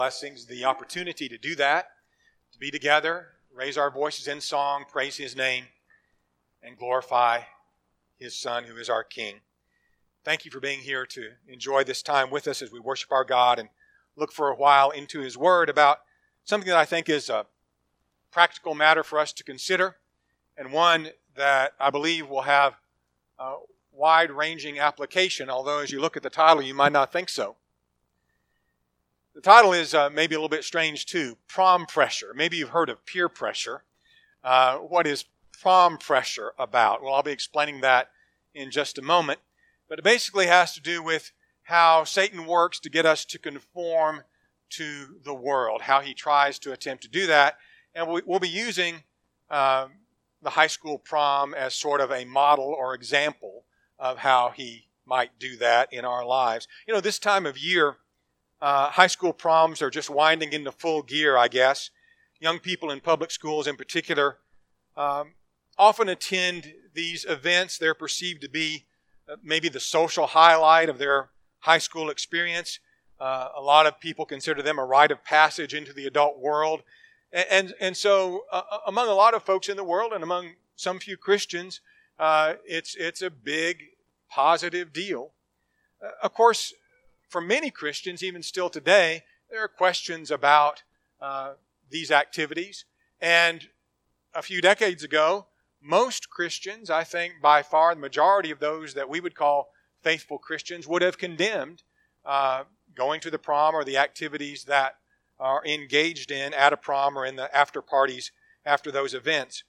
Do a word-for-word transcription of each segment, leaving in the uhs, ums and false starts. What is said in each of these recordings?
Blessings, the opportunity to do that, to be together, raise our voices in song, praise His name, and glorify His Son, who is our King. Thank you for being here to enjoy this time with us as we worship our God and look for a while into His Word about something that I think is a practical matter for us to consider, and one that I believe will have a wide-ranging application, although as you look at the title, you might not think so. The title is uh, maybe a little bit strange too, prom pressure. Maybe you've heard of peer pressure. Uh, what is prom pressure about? Well, I'll be explaining that in just a moment. But it basically has to do with how Satan works to get us to conform to the world, how he tries to attempt to do that. And we'll be using uh, the high school prom as sort of a model or example of how he might do that in our lives. You know, this time of year, Uh, high school proms are just winding into full gear, I guess. Young people in public schools in particular um, often attend these events. They're perceived to be uh, maybe the social highlight of their high school experience. Uh, a lot of people consider them a rite of passage into the adult world. And, and, and so uh, among a lot of folks in the world and among some few Christians, uh, it's, it's a big positive deal. Uh, of course, for many Christians, even still today, there are questions about uh, these activities. And a few decades ago, most Christians, I think by far the majority of those that we would call faithful Christians, would have condemned uh, going to the prom or the activities that are engaged in at a prom or in the after parties after those events.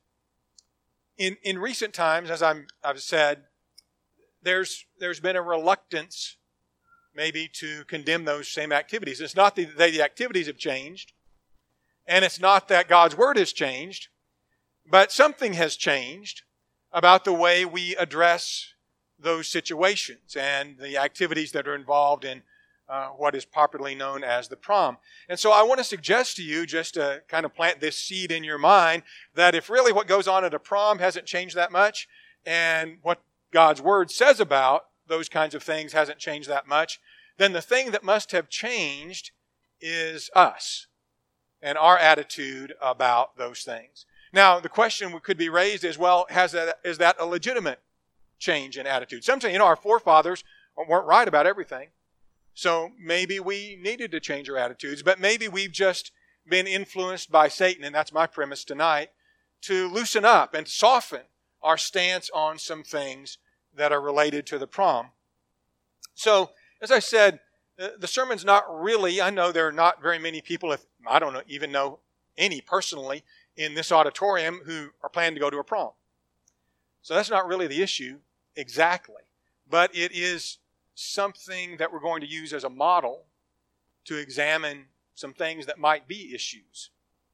In in recent times, as I'm, I've said, there's there's been a reluctance maybe to condemn those same activities. It's not that the activities have changed, and it's not that God's Word has changed, but something has changed about the way we address those situations and the activities that are involved in uh, what is popularly known as the prom. And so I want to suggest to you, just to kind of plant this seed in your mind, that if really what goes on at a prom hasn't changed that much, and what God's Word says about those kinds of things hasn't changed that much, then the thing that must have changed is us and our attitude about those things. Now, the question could be raised is, well, has that, is that a legitimate change in attitude? Sometimes, you know, our forefathers weren't right about everything. So maybe we needed to change our attitudes, but maybe we've just been influenced by Satan, and that's my premise tonight, to loosen up and soften our stance on some things that are related to the prom. So, as I said, the sermon's not really, I know there are not very many people, if I don't know, even know any personally in this auditorium who are planning to go to a prom. So that's not really the issue exactly. But it is something that we're going to use as a model to examine some things that might be issues.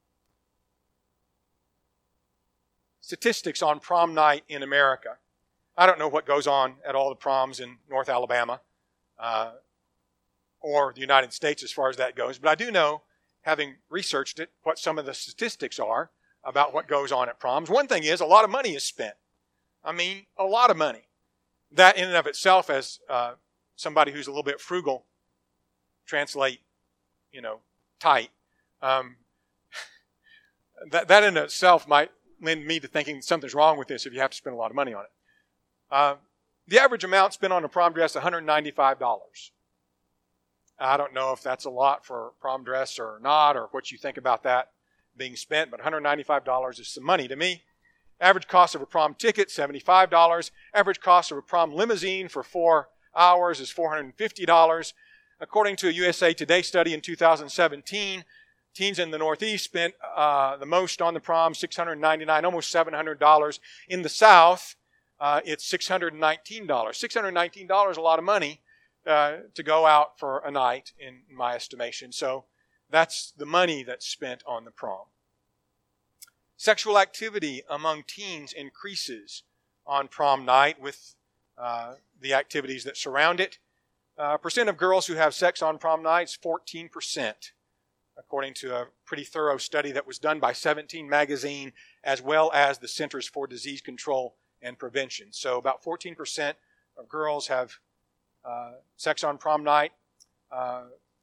Statistics on prom night in America. I don't know what goes on at all the proms in North Alabama uh, or the United States as far as that goes, but I do know, having researched it, what some of the statistics are about what goes on at proms. One thing is, a lot of money is spent. I mean, a lot of money. That in and of itself, as uh, somebody who's a little bit frugal, translate, you know, tight, um, that, that in itself might lend me to thinking something's wrong with this if you have to spend a lot of money on it. Uh, the average amount spent on a prom dress is one hundred ninety-five dollars. I don't know if that's a lot for a prom dress or not, or what you think about that being spent, but one hundred ninety-five dollars is some money to me. Average cost of a prom ticket, seventy-five dollars. Average cost of a prom limousine for four hours is four hundred fifty dollars. According to a U S A Today study in two thousand seventeen, teens in the Northeast spent uh, the most on the prom, six hundred ninety-nine dollars, almost seven hundred dollars. In the South, Uh, it's six hundred nineteen dollars. six hundred nineteen dollars is a lot of money uh, to go out for a night, in my estimation. So that's the money that's spent on the prom. Sexual activity among teens increases on prom night with uh, the activities that surround it. Uh, percent of girls who have sex on prom nights, fourteen percent, according to a pretty thorough study that was done by seventeen magazine, as well as the Centers for Disease Control and Prevention. So about fourteen percent of girls have uh, sex on prom night. Uh,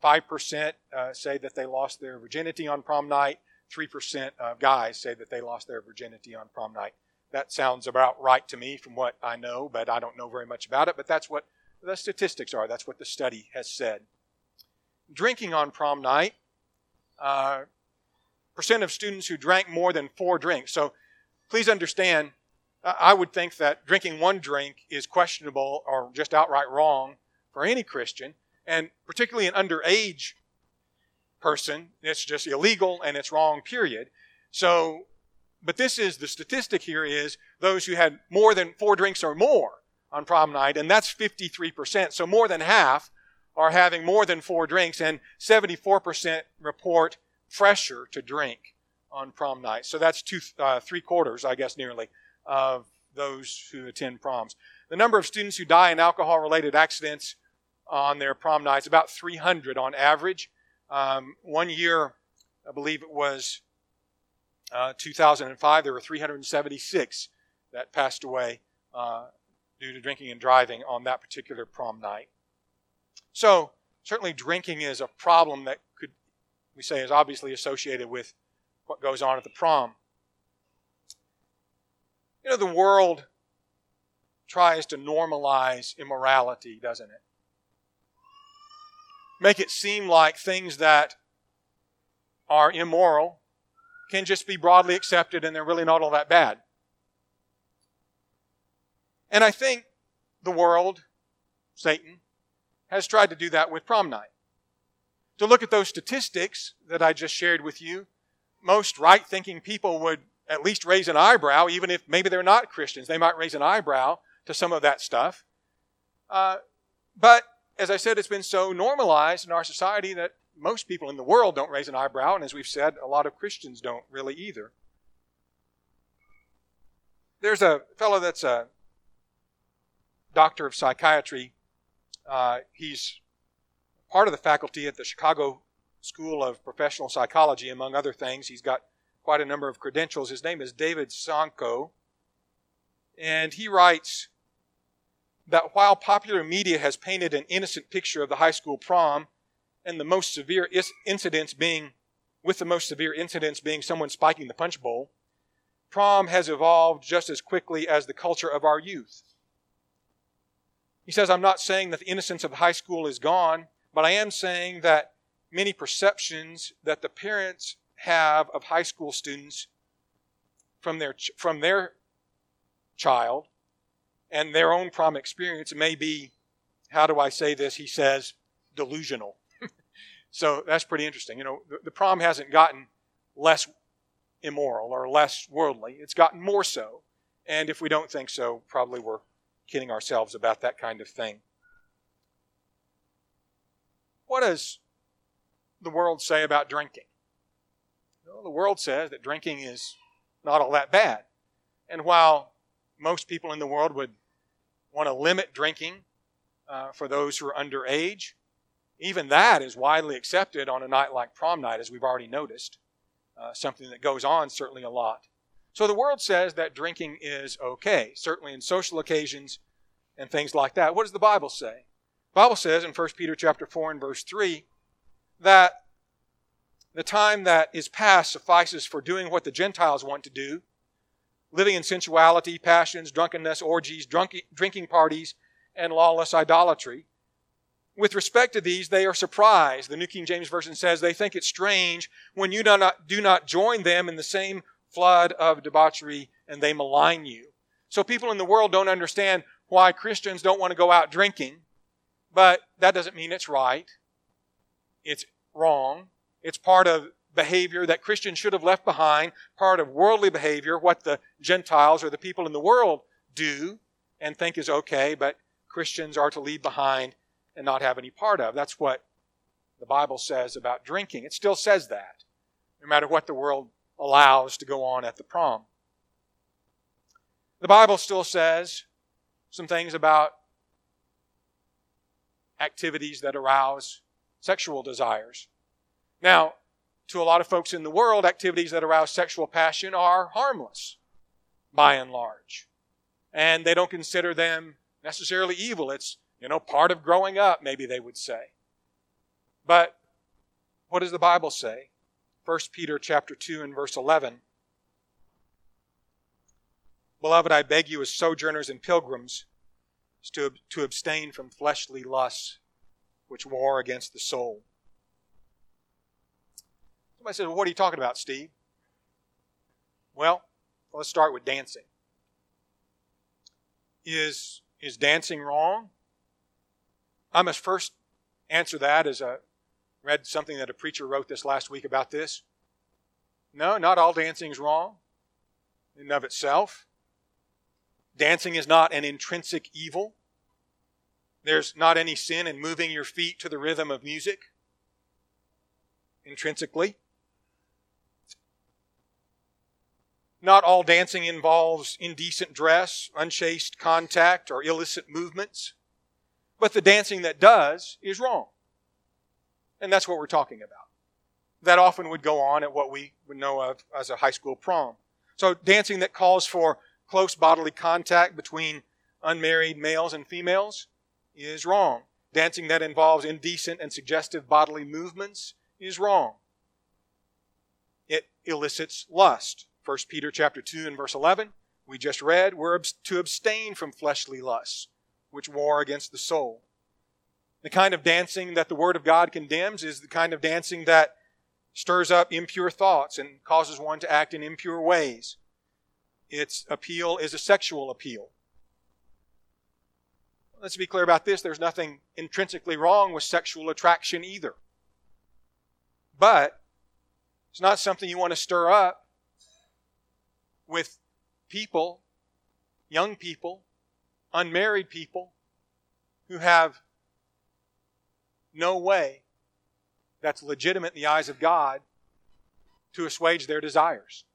five percent uh, say that they lost their virginity on prom night. three percent of guys say that they lost their virginity on prom night. That sounds about right to me from what I know, but I don't know very much about it. But that's what the statistics are. That's what the study has said. Drinking on prom night, uh, percent of students who drank more than four drinks. So please understand, I would think that drinking one drink is questionable or just outright wrong for any Christian, and particularly an underage person, it's just illegal and it's wrong, period. So, but this is, the statistic here is those who had more than four drinks or more on prom night, and that's fifty-three percent. So more than half are having more than four drinks, and seventy-four percent report pressure to drink on prom night. So that's two, uh, three quarters, I guess, nearly, of those who attend proms. The number of students who die in alcohol-related accidents on their prom nights, about three hundred on average. Um, one year, I believe it was uh, two thousand five, there were three hundred seventy-six that passed away uh, due to drinking and driving on that particular prom night. So, certainly drinking is a problem that could, we say, is obviously associated with what goes on at the prom. You know, the world tries to normalize immorality, doesn't it? Make it seem like things that are immoral can just be broadly accepted and they're really not all that bad. And I think the world, Satan, has tried to do that with prom night. To look at those statistics that I just shared with you, most right-thinking people would at least raise an eyebrow, even if maybe they're not Christians. They might raise an eyebrow to some of that stuff. Uh, but, as I said, it's been so normalized in our society that most people in the world don't raise an eyebrow, and as we've said, a lot of Christians don't really either. There's a fellow that's a doctor of psychiatry. Uh, he's part of the faculty at the Chicago School of Professional Psychology, among other things. He's got quite a number of credentials. His name is David Sanko, and he writes that while popular media has painted an innocent picture of the high school prom, and the most severe is- incidents being, with the most severe incidents being someone spiking the punch bowl, prom has evolved just as quickly as the culture of our youth. He says, I'm not saying that the innocence of high school is gone, but I am saying that many perceptions that the parents have of high school students from their from their child and their own prom experience may be, how do I say this? He says, delusional. So that's pretty interesting. You know, the, the prom hasn't gotten less immoral or less worldly. It's gotten more so. And if we don't think so, probably we're kidding ourselves about that kind of thing. What does the world say about drinking? Well, the world says that drinking is not all that bad. And while most people in the world would want to limit drinking uh, for those who are underage, even that is widely accepted on a night like prom night, as we've already noticed. Uh, something that goes on certainly a lot. So the world says that drinking is okay, certainly in social occasions and things like that. What does the Bible say? The Bible says in First Peter chapter four and verse three that the time that is past suffices for doing what the Gentiles want to do, living in sensuality, passions, drunkenness, orgies, drunk, drinking parties, and lawless idolatry. With respect to these, they are surprised. The New King James Version says they think it strange when you do not, do not join them in the same flood of debauchery and they malign you. So people in the world don't understand why Christians don't want to go out drinking, but that doesn't mean it's right. It's wrong. It's part of behavior that Christians should have left behind, part of worldly behavior, what the Gentiles or the people in the world do and think is okay, but Christians are to leave behind and not have any part of. That's what the Bible says about drinking. It still says that, no matter what the world allows to go on at the prom. The Bible still says some things about activities that arouse sexual desires. Now, to a lot of folks in the world, activities that arouse sexual passion are harmless, by and large. And they don't consider them necessarily evil. It's, you know, part of growing up, maybe they would say. But What does the Bible say? First Peter chapter two and verse eleven. Beloved, I beg you as sojourners and pilgrims to, to abstain from fleshly lusts which war against the soul. Somebody says, well, what are you talking about, Steve? Well, let's start with dancing. Is, is dancing wrong? I must first answer that as I read something that a preacher wrote this last week about this. No, not all dancing is wrong in and of itself. Dancing is not an intrinsic evil. There's not any sin in moving your feet to the rhythm of music intrinsically. Not all dancing involves indecent dress, unchaste contact, or illicit movements. But the dancing that does is wrong. And that's what we're talking about. That often would go on at what we would know of as a high school prom. So dancing that calls for close bodily contact between unmarried males and females is wrong. Dancing that involves indecent and suggestive bodily movements is wrong. It elicits lust. First Peter chapter two and verse eleven, we just read, we're to abstain from fleshly lusts, which war against the soul. The kind of dancing that the Word of God condemns is the kind of dancing that stirs up impure thoughts and causes one to act in impure ways. Its appeal is a sexual appeal. Let's be clear about this. There's nothing intrinsically wrong with sexual attraction either. But it's not something you want to stir up with people, young people, unmarried people, who have no way that's legitimate in the eyes of God to assuage their desires.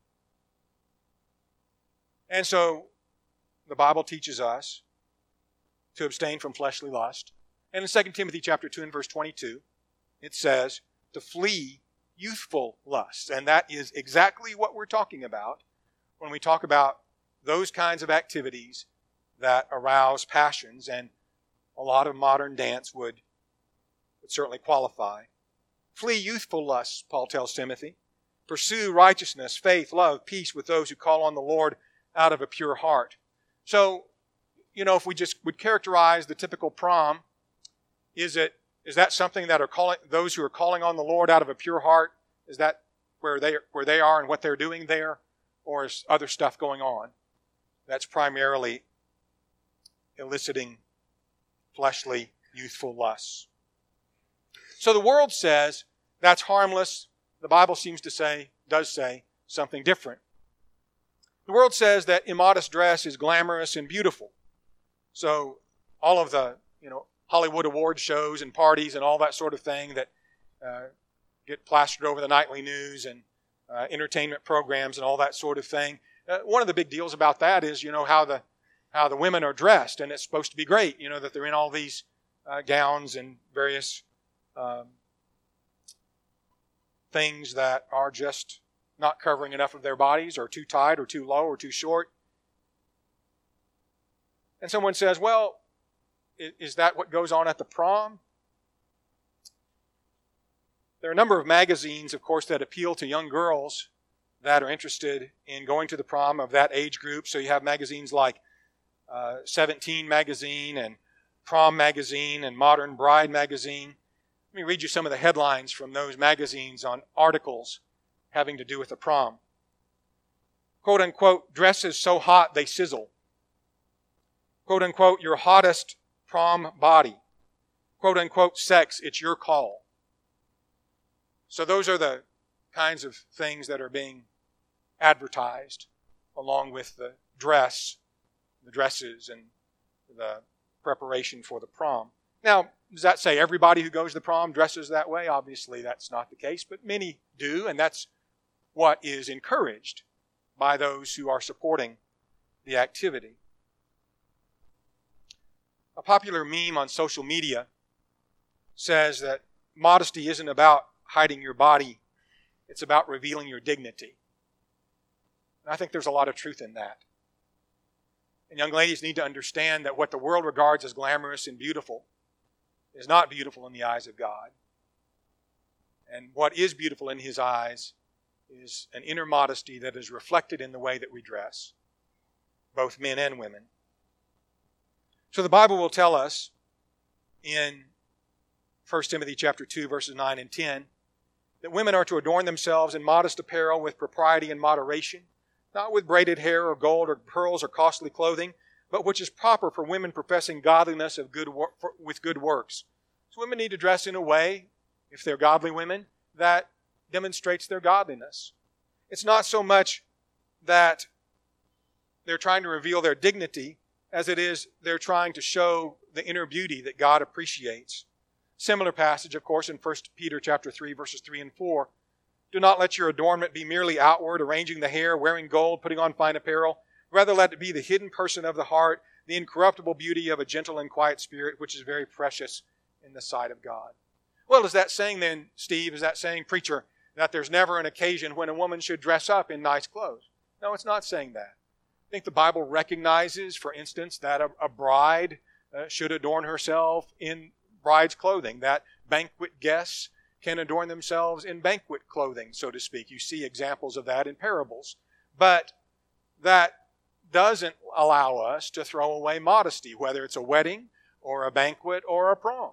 And so the Bible teaches us to abstain from fleshly lust. And in Second Timothy chapter two and verse twenty-two, it says to flee youthful lusts. And that is exactly what we're talking about when we talk about those kinds of activities that arouse passions, and a lot of modern dance would, would certainly qualify. Flee youthful lusts, Paul tells Timothy. Pursue righteousness, faith, love, peace with those who call on the Lord out of a pure heart. So, you know, if we just would characterize the typical prom, is it is that something that are calling those who are calling on the Lord out of a pure heart? Is that where they where they are and what they're doing there, or is other stuff going on? That's primarily eliciting fleshly, youthful lusts. So the world says that's harmless. The Bible seems to say, does say, something different. The world says that immodest dress is glamorous and beautiful. So all of the, you know, Hollywood award shows and parties and all that sort of thing that uh, get plastered over the nightly news and uh, entertainment programs and all that sort of thing. Uh, one of the big deals about that is, you know, how the how the women are dressed, and it's supposed to be great, you know, that they're in all these uh, gowns and various um, things that are just not covering enough of their bodies, or too tight, or too low, or too short. And someone says, well, is that what goes on at the prom? There are a number of magazines, of course, that appeal to young girls that are interested in going to the prom of that age group. So you have magazines like uh, Seventeen magazine and Prom magazine and Modern Bride magazine. Let me read you some of the headlines from those magazines on articles having to do with the prom. Quote unquote, dresses so hot they sizzle. Quote unquote, your hottest prom body. Quote unquote, sex, it's your call. So those are the kinds of things that are being advertised along with the dress, the dresses, and the preparation for the prom. Now, does that say everybody who goes to the prom dresses that way? Obviously, that's not the case, but many do, and that's what is encouraged by those who are supporting the activity. A popular meme on social media says that modesty isn't about hiding your body, it's about revealing your dignity. And I think there's a lot of truth in that. And young ladies need to understand that what the world regards as glamorous and beautiful is not beautiful in the eyes of God. And what is beautiful in His eyes is an inner modesty that is reflected in the way that we dress, both men and women. So the Bible will tell us in First Timothy chapter two, verses nine and ten, that women are to adorn themselves in modest apparel with propriety and moderation, not with braided hair or gold or pearls or costly clothing, but which is proper for women professing godliness of good wor- for, with good works. So women need to dress in a way, if they're godly women, that demonstrates their godliness. It's not so much that they're trying to reveal their dignity as it is they're trying to show the inner beauty that God appreciates. Similar passage, of course, in First Peter chapter three, verses three and four. Do not let your adornment be merely outward, arranging the hair, wearing gold, putting on fine apparel. Rather let it be the hidden person of the heart, the incorruptible beauty of a gentle and quiet spirit, which is very precious in the sight of God. Well, is that saying then, Steve, is that saying, preacher, that there's never an occasion when a woman should dress up in nice clothes? No, it's not saying that. I think the Bible recognizes, for instance, that a, a bride uh, should adorn herself in bride's clothing, that banquet guests can adorn themselves in banquet clothing, so to speak. You see examples of that in parables. But that doesn't allow us to throw away modesty, whether it's a wedding or a banquet or a prom.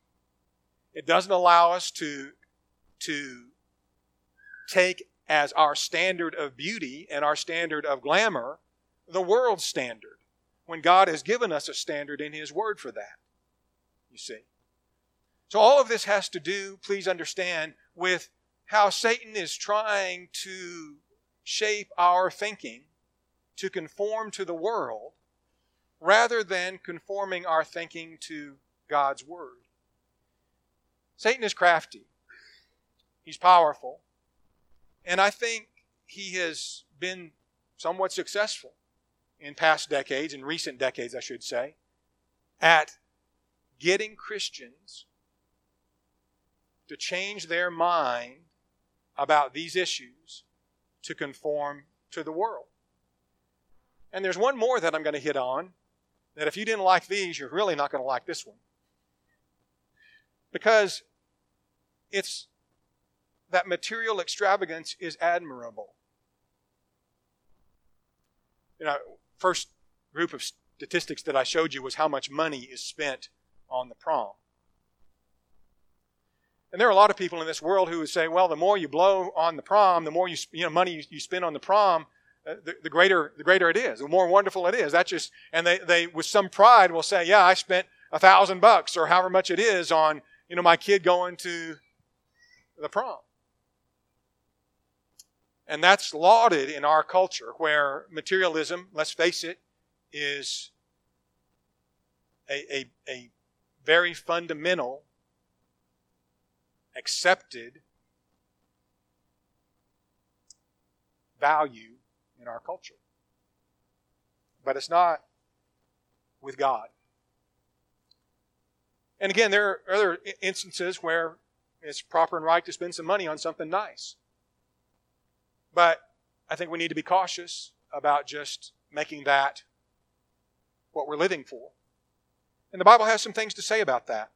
It doesn't allow us to, to take as our standard of beauty and our standard of glamour the world's standard, when God has given us a standard in His Word for that, you see. So all of this has to do, please understand, with how Satan is trying to shape our thinking to conform to the world rather than conforming our thinking to God's Word. Satan is crafty. He's powerful. And I think he has been somewhat successful in past decades, in recent decades, I should say, at getting Christians to change their mind about these issues to conform to the world. And there's one more that I'm going to hit on, that if you didn't like these, you're really not going to like this one. Because it's that material extravagance is admirable. You know, first group of statistics that I showed you was how much money is spent on the prom. And there are a lot of people in this world who would say, well, the more you blow on the prom, the more you, you know, money you, you spend on the prom, uh, the, the greater the greater it is, the more wonderful it is. That's just, and they, they with some pride will say, yeah, I spent a thousand bucks or however much it is on, you know, my kid going to the prom. And that's lauded in our culture, where materialism, let's face it, is a, a, a very fundamental, accepted value in our culture. But it's not with God. And again, there are other instances where it's proper and right to spend some money on something nice. But I think we need to be cautious about just making that what we're living for. And the Bible has some things to say about that.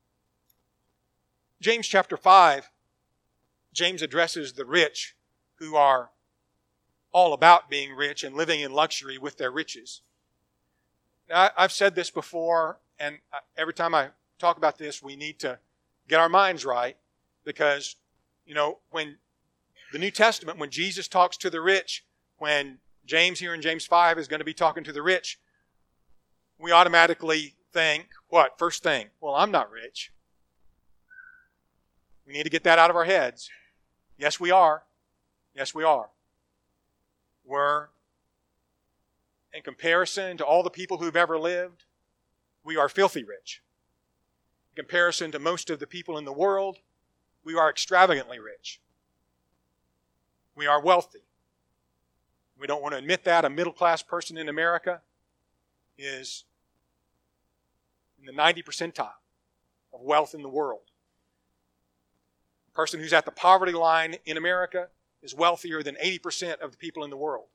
James chapter five, James addresses the rich who are all about being rich and living in luxury with their riches. Now, I've said this before, and every time I talk about this, we need to get our minds right, because, you know, when the New Testament, when Jesus talks to the rich, when James here in James five is going to be talking to the rich, we automatically think, what? First thing, well, I'm not rich. We need to get that out of our heads. Yes, we are. Yes, we are. We're, in comparison to all the people who've ever lived, we are filthy rich. In comparison to most of the people in the world, we are extravagantly rich. We are wealthy. We don't want to admit that. A middle-class person in America is in the ninety percentile of wealth in the world. A person who's at the poverty line in America is wealthier than eighty percent of the people in the world.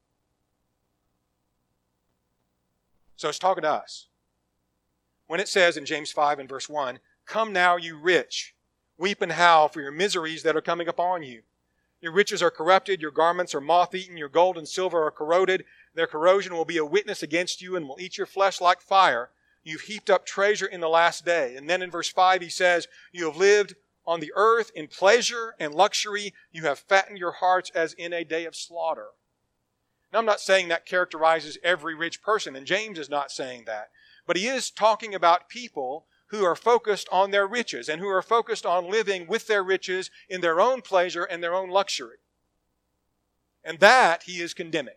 So it's talking to us. When it says in James five and verse one, "Come now, you rich, Weep and howl for your miseries that are coming upon you. Your riches are corrupted, your garments are moth-eaten, your gold and silver are corroded. Their corrosion will be a witness against you and will eat your flesh like fire. You've heaped up treasure in the last day. And then in verse five he says, you have lived on the earth in pleasure and luxury. You have fattened your hearts as in a day of slaughter. Now I'm not saying that characterizes every rich person, and James is not saying that. But he is talking about people who are focused on their riches and who are focused on living with their riches in their own pleasure and their own luxury. And that he is condemning.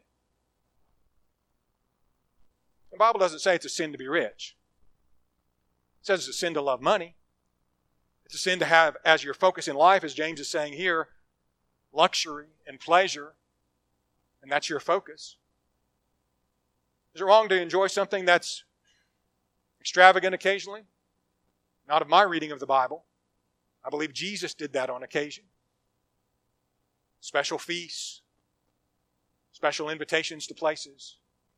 The Bible doesn't say it's a sin to be rich. It says it's a sin to love money. It's a sin to have as your focus in life, as James is saying here, luxury and pleasure. And that's your focus. Is it wrong to enjoy something that's extravagant occasionally? Not of my reading of the Bible. I believe Jesus did that on occasion. Special feasts, special invitations to places.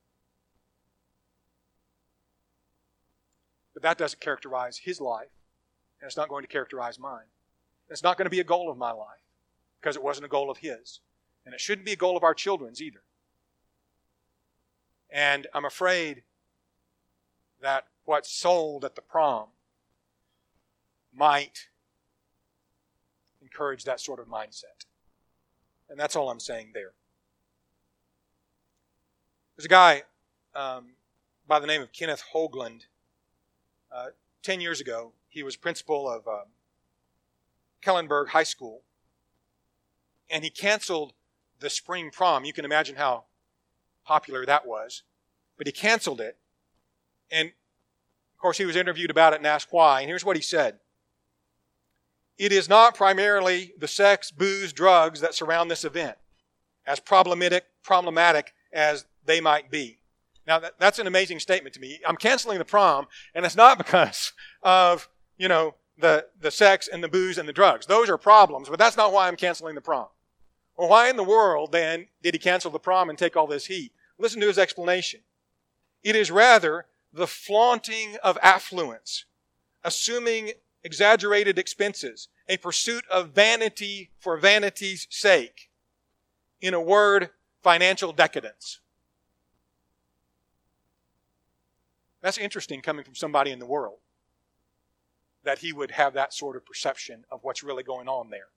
But that doesn't characterize his life, and it's not going to characterize mine. It's not going to be a goal of my life, because it wasn't a goal of his. And it shouldn't be a goal of our children's either. And I'm afraid that what's sold at the prom might encourage that sort of mindset. And that's all I'm saying there. There's a guy um, by the name of Kenneth Hoagland. Uh, ten years ago, he was principal of um, Kellenberg High School. And he canceled the spring prom. You can imagine how popular that was. But he canceled it. And, of course, he was interviewed about it and asked why. And here's what he said. It is not primarily the sex, booze, drugs that surround this event, as problematic, problematic as they might be. Now, that, that's an amazing statement to me. I'm canceling the prom, and it's not because of, you know, the, the sex and the booze and the drugs. Those are problems, but that's not why I'm canceling the prom. Well, why in the world, then, did he cancel the prom and take all this heat? Listen to his explanation. It is rather the flaunting of affluence, assuming exaggerated expenses, a pursuit of vanity for vanity's sake. In a word, financial decadence. That's interesting coming from somebody in the world, that he would have that sort of perception of what's really going on there.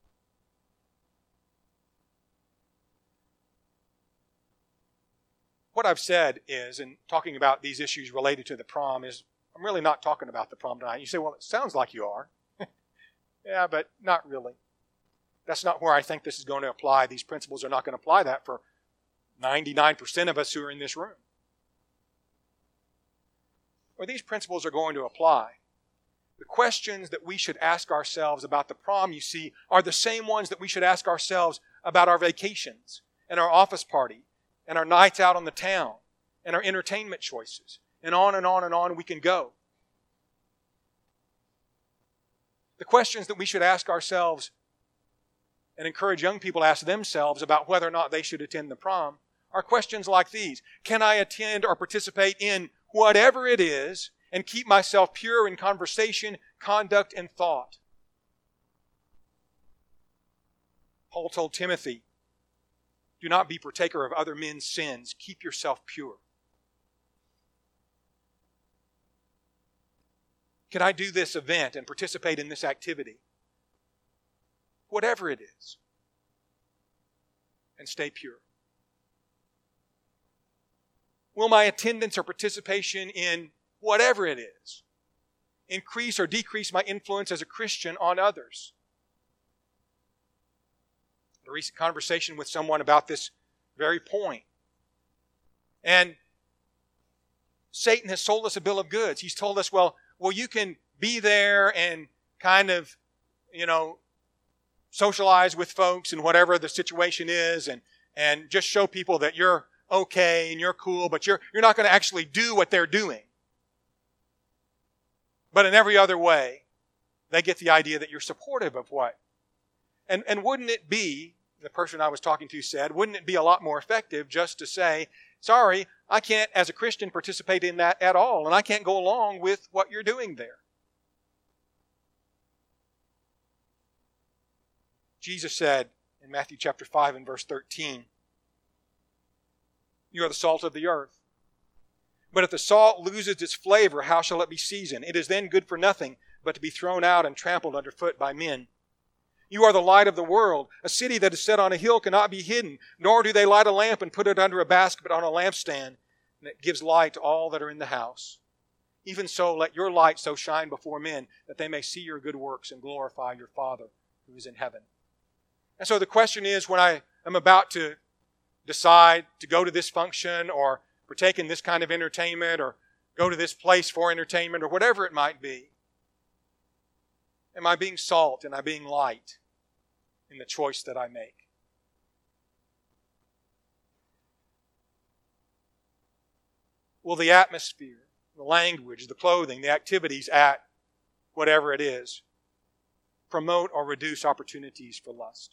What I've said is, in talking about these issues related to the prom, is I'm really not talking about the prom tonight. You say, well, it sounds like you are. Yeah, but not really. That's not where I think this is going to apply. These principles are not going to apply that for ninety-nine percent of us who are in this room. Where these principles are going to apply, the questions that we should ask ourselves about the prom, you see, are the same ones that we should ask ourselves about our vacations and our office party and our nights out on the town and our entertainment choices. And on and on and on we can go. The questions that we should ask ourselves and encourage young people to ask themselves about whether or not they should attend the prom are questions like these. Can I attend or participate in whatever it is and keep myself pure in conversation, conduct, and thought? Paul told Timothy, do not be partaker of other men's sins. Keep yourself pure. Can I do this event and participate in this activity? Whatever it is. And stay pure. Will my attendance or participation in whatever it is increase or decrease my influence as a Christian on others? A recent conversation with someone about this very point. And Satan has sold us a bill of goods. He's told us, well, well, you can be there and kind of, you know, socialize with folks and whatever the situation is and, and just show people that you're okay and you're cool, but you're, you're not going to actually do what they're doing. But in every other way, they get the idea that you're supportive of what. And, and wouldn't it be, the person I was talking to said, wouldn't it be a lot more effective just to say, sorry, I can't, as a Christian, participate in that at all, and I can't go along with what you're doing there. Jesus said in Matthew chapter five and verse thirteen, "You are the salt of the earth. But if the salt loses its flavor, how shall it be seasoned? It is then good for nothing but to be thrown out and trampled underfoot by men. You are the light of the world. A city that is set on a hill cannot be hidden, nor do they light a lamp and put it under a basket, but on a lampstand, and it gives light to all that are in the house. Even so, let your light so shine before men that they may see your good works and glorify your Father who is in heaven." And so the question is, when I am about to decide to go to this function or partake in this kind of entertainment or go to this place for entertainment or whatever it might be, am I being salt and am I being light in the choice that I make? Will the atmosphere, the language, the clothing, the activities at whatever it is promote or reduce opportunities for lust?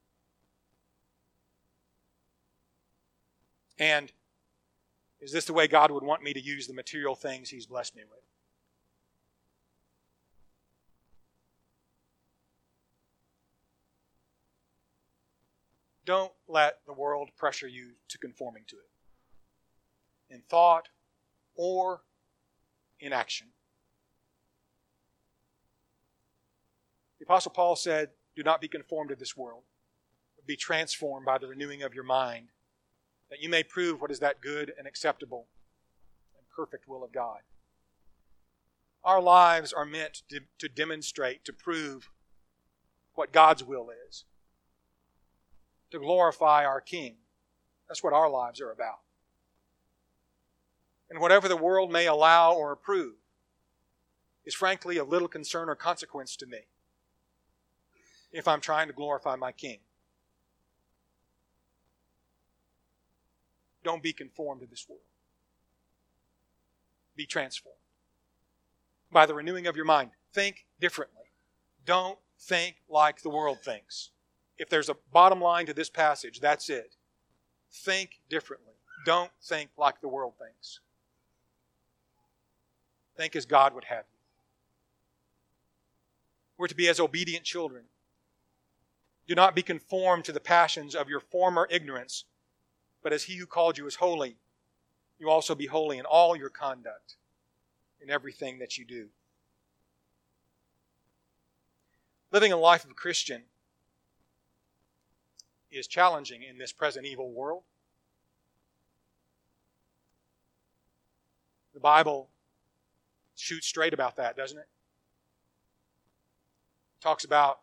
And is this the way God would want me to use the material things He's blessed me with? Don't let the world pressure you to conforming to it, in thought or in action. The Apostle Paul said, "Do not be conformed to this world, but be transformed by the renewing of your mind, that you may prove what is that good and acceptable and perfect will of God." Our lives are meant to, to demonstrate, to prove what God's will is, to glorify our King. That's what our lives are about. And whatever the world may allow or approve is frankly of little concern or consequence to me if I'm trying to glorify my King. Don't be conformed to this world. Be transformed by the renewing of your mind. Think differently. Don't think like the world thinks. If there's a bottom line to this passage, that's it. Think differently. Don't think like the world thinks. Think as God would have you. We're to be as obedient children. Do not be conformed to the passions of your former ignorance, but as He who called you is holy, you also be holy in all your conduct, in everything that you do. Living a life of a Christian is challenging in this present evil world. The Bible shoots straight about that, doesn't it? It talks about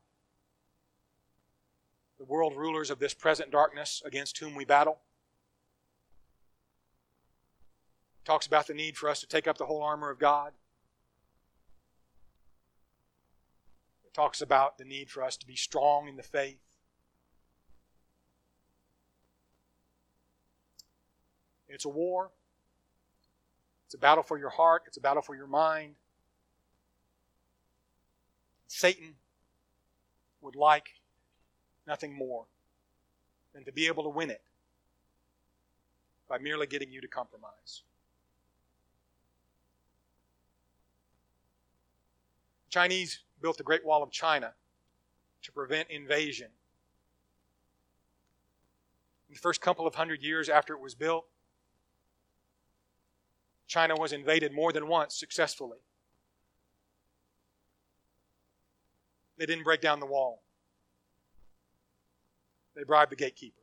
the world rulers of this present darkness against whom we battle. It talks about the need for us to take up the whole armor of God. It talks about the need for us to be strong in the faith. It's a war. It's a battle for your heart. It's a battle for your mind. Satan would like nothing more than to be able to win it by merely getting you to compromise. The Chinese built the Great Wall of China to prevent invasion. In the first couple of hundred years after it was built, China was invaded more than once successfully. They didn't break down the wall. They bribed the gatekeeper.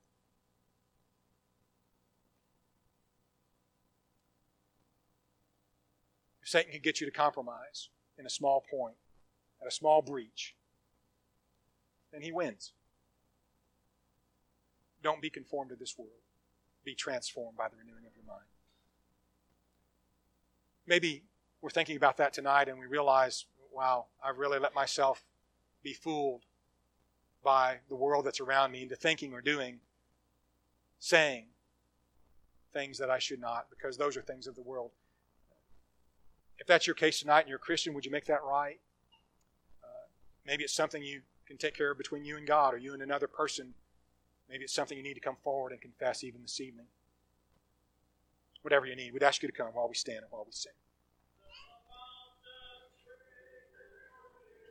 If Satan can get you to compromise in a small point, at a small breach, then he wins. Don't be conformed to this world. Be transformed by the renewing of your mind. Maybe we're thinking about that tonight and we realize, wow, I've really let myself be fooled by the world that's around me into thinking or doing, saying things that I should not, because those are things of the world. If that's your case tonight and you're a Christian, would you make that right? Uh, maybe it's something you can take care of between you and God or you and another person. Maybe it's something you need to come forward and confess even this evening. Whatever you need, we'd ask you to come while we stand and while we sing.